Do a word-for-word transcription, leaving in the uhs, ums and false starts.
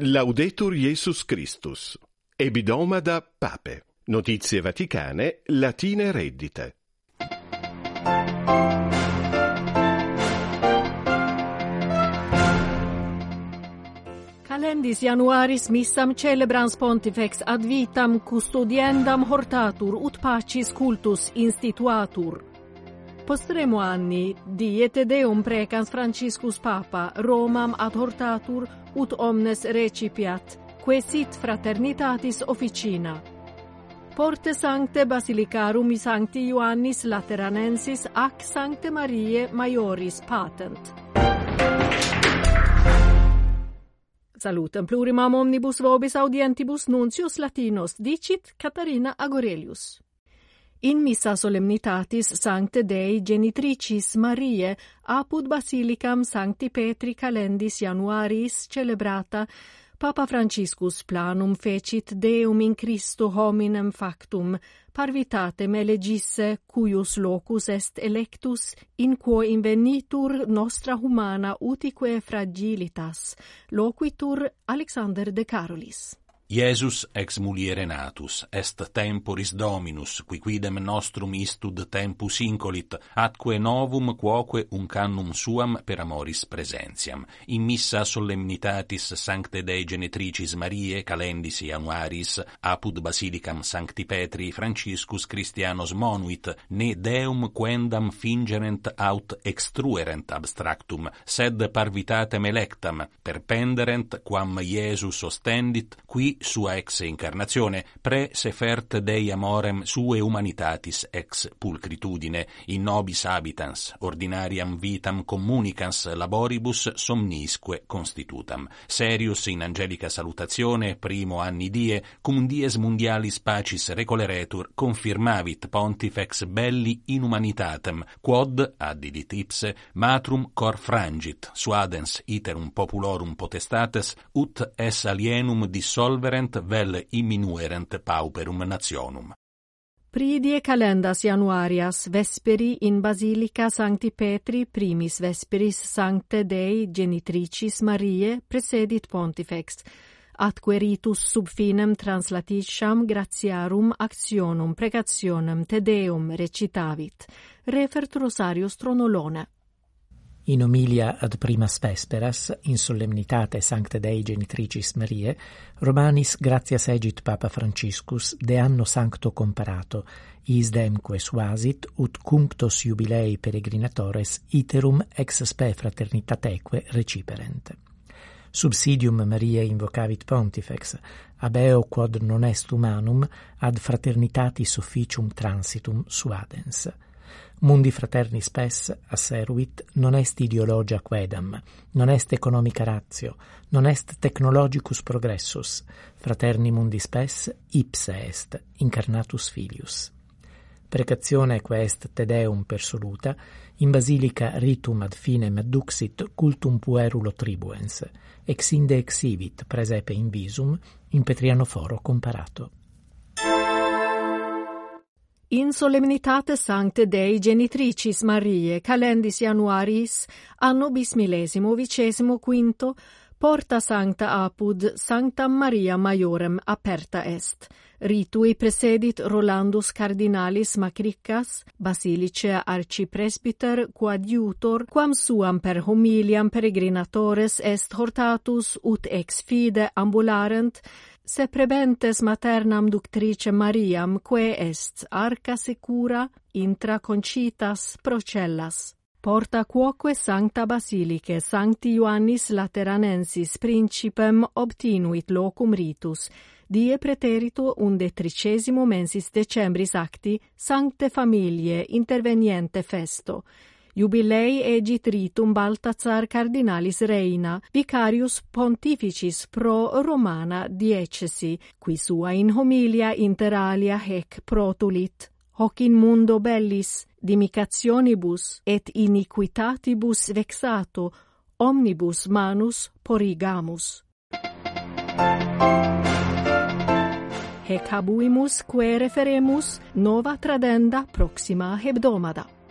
Laudetur Jesus Christus. Ebidomada Pape. Notizie Vaticane, latine reddite. Calendis Januaris missam celebrans pontifex ad vitam custodiendam hortatur ut pacis cultus instituatur. Postremo anni diete Deum precans Franciscus Papa Romam ad hortatur ut omnes recipiat, quesit fraternitatis officina. Porte Sancte Basilicarum Sancti Ioannis Lateranensis ac Sancte Mariae Maioris patent. Salutem plurimam omnibus vobis audientibus nuncius Latinos dicit Catarina Agorelius. In missa solemnitatis Sancte Dei Genitricis Mariae apud Basilicam Sancti Petri Calendis Januaris celebrata, Papa Franciscus planum fecit Deum in Christo hominem factum, parvitatem elegisse cuius locus est electus, in quo invenitur nostra humana utique fragilitas, loquitur Alexander de Carolis. Iesus ex muliere natus, est temporis Dominus, qui quidem nostrum istud tempus incolit, atque novum quoque uncannum suam per amoris presentiam. In missa solemnitatis Sancte Dei Genitricis Mariae, calendis Januaris, apud Basilicam Sancti Petri Franciscus Christianos monuit, ne Deum quendam fingerent aut extruerent abstractum, sed parvitatem electam, perpenderent quam Iesus ostendit, qui sua ex incarnazione pre sefert Dei amorem sue humanitatis ex pulcritudine in nobis habitans ordinariam vitam communicans laboribus somnisque constitutam. Serius in angelica salutazione primo anni die cum dies mundialis pacis recoleretur confirmavit pontifex belli in humanitatem quod addidit ipse matrum cor frangit suadens iterum populorum potestates ut es alienum dissolverent vel imminuerent pauperum nationum. Pridie calendas Januarias vesperi in Basilica Sancti Petri primis vesperis Sancte Dei Genitricis Mariae precedit pontifex, atque ritus sub finem translatitiam gratiarum actionum pregationem te Deum recitavit, refert Rosarius Tronolone. In homilia ad primas vesperas, in solemnitate Sancte Dei Genitricis Mariae, Romanis gratias egit Papa Franciscus de anno sancto comparato, isdemque suasit ut cunctos jubilei peregrinatores iterum ex spe fraternitateque reciperent. Subsidium Mariae invocavit pontifex, abeo quod non est humanum ad fraternitatis officium transitum suadens. Mundi fraterni spes asseruit non est ideologia quedam, non est economica ratio, non est technologicus progressus, fraterni mundi spes ipse est incarnatus filius. Precatione quae est te Deum persoluta, in basilica ritum ad finem adduxit cultum puerulo tribuens, ex inde exhibit praesepe in visum in Petriano foro comparato. In solemnitate Sancte Dei Genitricis Mariae calendis Januaris anno bismillesimo vicesimo quinto porta sancta apud Sanctam Maria Maiorem aperta est. Ritui precedit Rolandus Cardinalis Macriccas, Basilice arcipresbiter coadjutor, quam suam per homiliam peregrinatores est hortatus ut ex fide ambularent, se prebentes maternam ductrice Mariam, quae est arca secura intra concitas procellas. Porta quoque Sancta Basilicae Sancti Ioannis Lateranensis Principem obtinuit locum ritus, die preterito unde tricesimo mensis decembris acti Sancte Familiae interveniente festo, Jubilei egit ritum Balthazar Cardinalis Reina, vicarius pontificis pro Romana diecesi, qui sua in homilia inter alia hec protulit, hoc in mundo bellis, dimicationibus et iniquitatibus vexato, omnibus manus porigamus. Hec habuimus quae referemus nova tradenda proxima hebdomada.